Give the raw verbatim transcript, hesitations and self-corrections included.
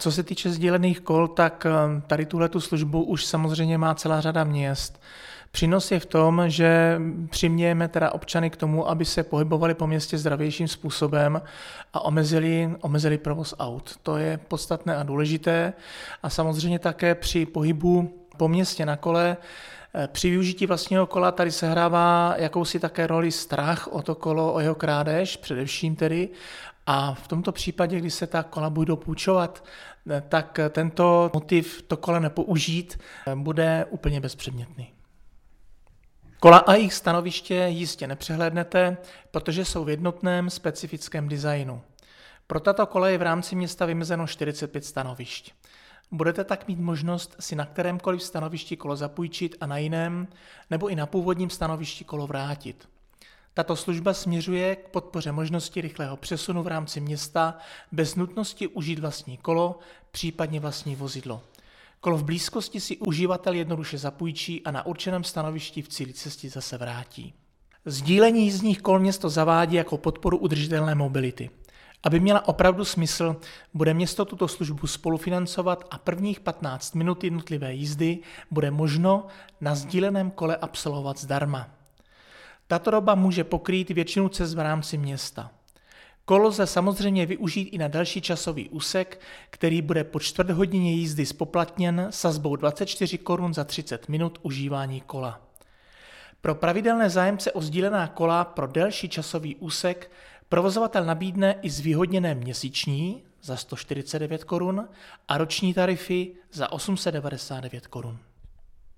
Co se týče sdílených kol, tak tady tuhletu službu už samozřejmě má celá řada měst. Přínos je v tom, že přimějeme teda občany k tomu, aby se pohybovali po městě zdravějším způsobem a omezili, omezili provoz aut. To je podstatné a důležité. A samozřejmě také při pohybu po městě na kole, při využití vlastního kola tady sehrává jakousi také roli strach o to kolo, o jeho krádež, především tedy. A v tomto případě, když se ta kola budou půjčovat, tak tento motiv to kolo nepoužít bude úplně bezpředmětný. Kola a jejich stanoviště jistě nepřehlédnete, protože jsou v jednotném specifickém designu. Pro tato kola je v rámci města vymezeno čtyřicet pět stanovišť. Budete tak mít možnost si na kterémkoliv stanovišti kolo zapůjčit a na jiném, nebo i na původním stanovišti kolo vrátit. Tato služba směřuje k podpoře možnosti rychlého přesunu v rámci města bez nutnosti užít vlastní kolo, případně vlastní vozidlo. Kolo v blízkosti si uživatel jednoduše zapůjčí a na určeném stanovišti v cíli cesty zase vrátí. Sdílení jízdních kol město zavádí jako podporu udržitelné mobility. Aby měla opravdu smysl, bude město tuto službu spolufinancovat a prvních patnáct minut jednotlivé jízdy bude možno na sdíleném kole absolvovat zdarma. Tato doba může pokrýt většinu cest v rámci města. Kolo lze samozřejmě využít i na další časový úsek, který bude po čtvrt hodině jízdy spoplatněn sazbou dvacet čtyři korun za třicet minut užívání kola. Pro pravidelné zájemce o sdílená kola pro delší časový úsek provozovatel nabídne i zvýhodněné měsíční za sto čtyřicet devět korun a roční tarify za osm set devadesát devět korun.